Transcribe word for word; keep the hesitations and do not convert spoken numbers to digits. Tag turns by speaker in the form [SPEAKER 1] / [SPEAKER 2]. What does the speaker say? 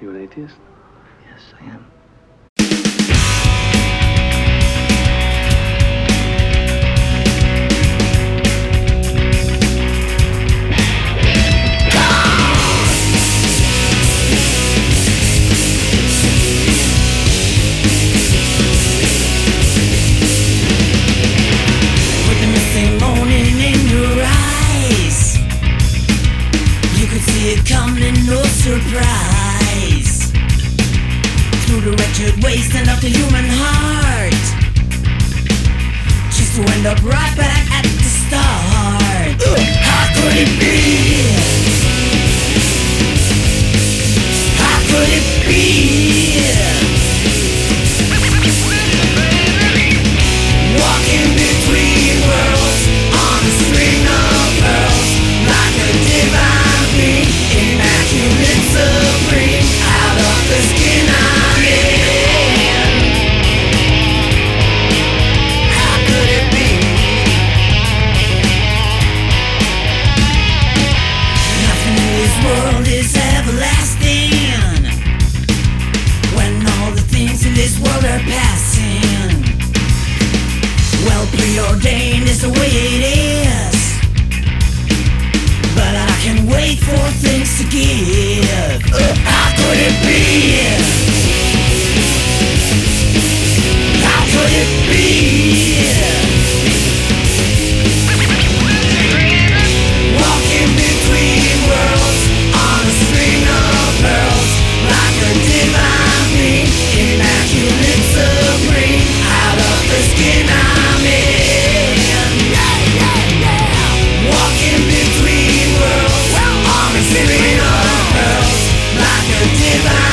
[SPEAKER 1] You an atheist?
[SPEAKER 2] Yes, I am.
[SPEAKER 3] With the missing morning in your eyes, you could see it coming, no surprise. Through the wretched wasting of the human heart, just to end up right back at the start. How could it be? How could it be? Walking between worlds on a string of pearls, like a divine being, immaculate, supreme, out of the skin I'm in. How could it be? Nothing in this world is everlasting, when all the things in this world are passing. Well, preordained is the way it is, but I can wait for things to give. Uh, how could it be? How could it be? Walking between worlds on a string of pearls, like a divine being, immaculate, supreme, out of the skin I'm in. Yeah, yeah, yeah. Walking between worlds on a string of pearls, like a divine